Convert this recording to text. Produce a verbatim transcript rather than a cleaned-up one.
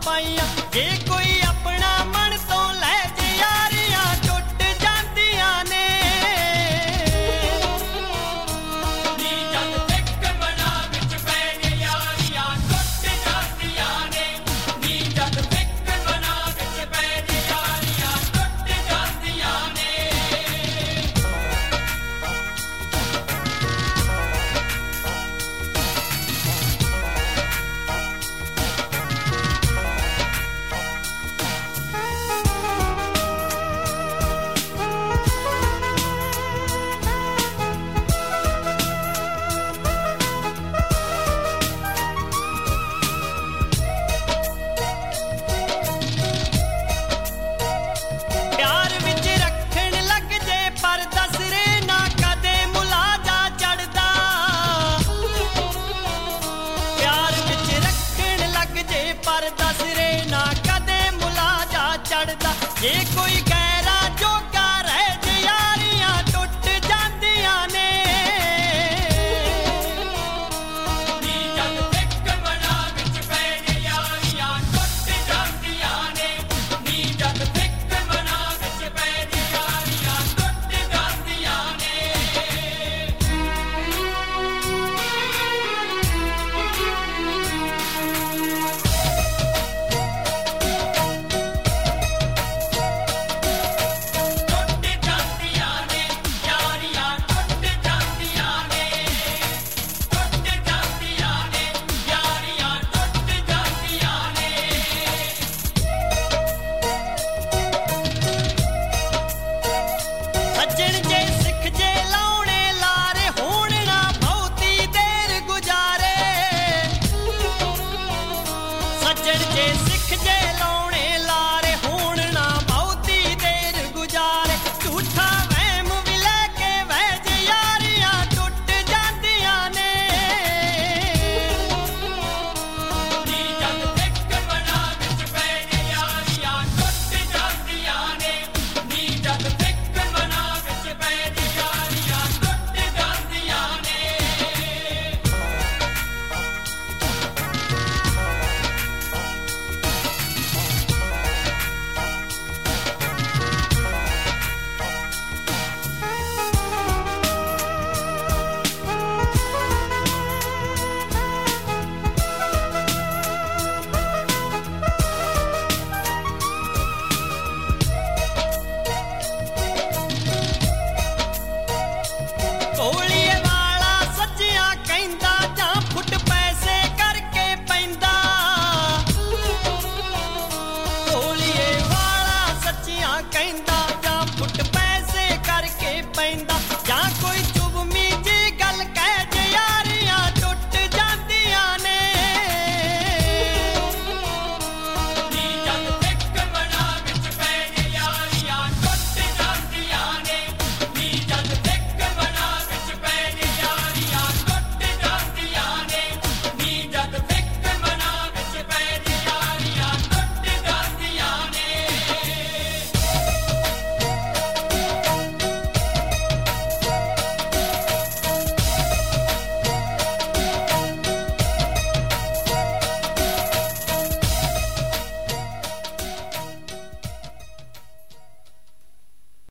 ਪਾਈਆਂ। ਜੇ ਕੋਈ ਆਪਣਾ ਮਨ ਤੋਂ ਲੈ ਜੇ ਯਾਰੀਆਂ ਟੁੱਟ ਜਾਂਦੀਆਂ ਨੇ। ਨੀ ਜਦ ਫਿੱਕ ਮਨਾਂ ਵਿੱਚ ਪੈ ਜੇ ਯਾਰੀਆਂ ਟੁੱਟ ਜਾਂਦੀਆਂ ਨੇ। ਨੀ ਜਦ ਫਿੱਕ ਮਨਾਂ ਵਿੱਚ ਪੈ ਜੇ ਯਾਰੀਆਂ ਟੁੱਟ ਜਾਂਦੀਆਂ ਨੇ। ਪਿਆਰ ਵਿੱਚ ਰੱਖਣ ਲੱਗ ਜੇ ਪਰ ਦਸਰੇ ਨਾ ਕਦੇ ਮੁਲਾਜਾ ਚੜਦਾ। ਪਿਆਰ ਵਿੱਚ ਰੱਖਣ ਲੱਗ ਜੇ ਪਰ ਦਸਰੇ ਨਾ ਕਦੇ ਮੁਲਾਜਾ ਚੜਦਾ। ਜੇ